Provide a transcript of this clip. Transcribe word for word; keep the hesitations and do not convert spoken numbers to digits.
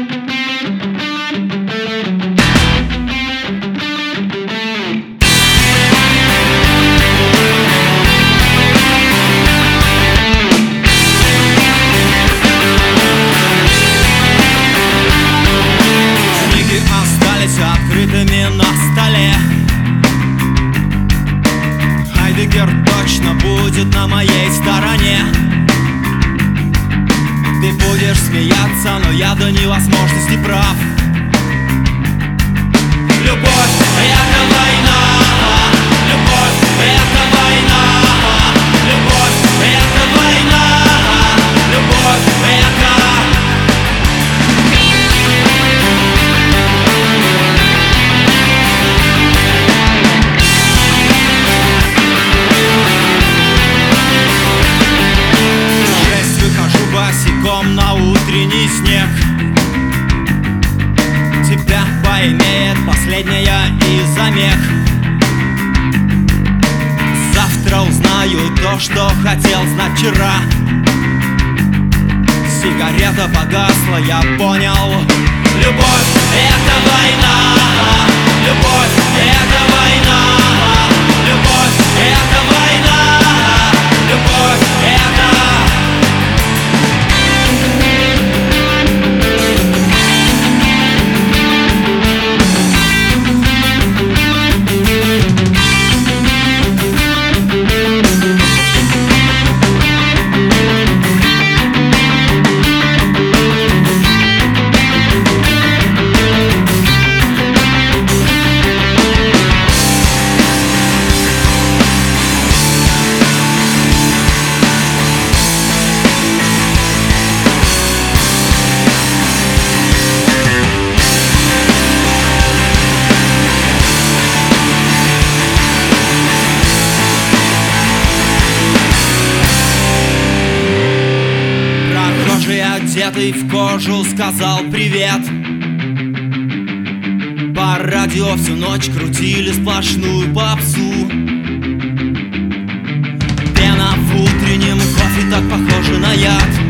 Открытыми на столе. Хайдеггер точно будет на моей стороне. Ты будешь смеяться, но я до невозможности прав. Любовь — это война. Любовь — это война. Любовь — это война. Любовь — это... Босиком на утренний снег. Тебя поимеет последняя и замех. Завтра узнаю то, что хотел знать вчера. Сигарета погасла, я понял. Любовь — это война. Любовь — это война. Любовь — это война. Любовь — это... Одетый в кожу сказал привет. По радио всю ночь крутили сплошную попсу. Пена в утреннем кофе так похожа на яд.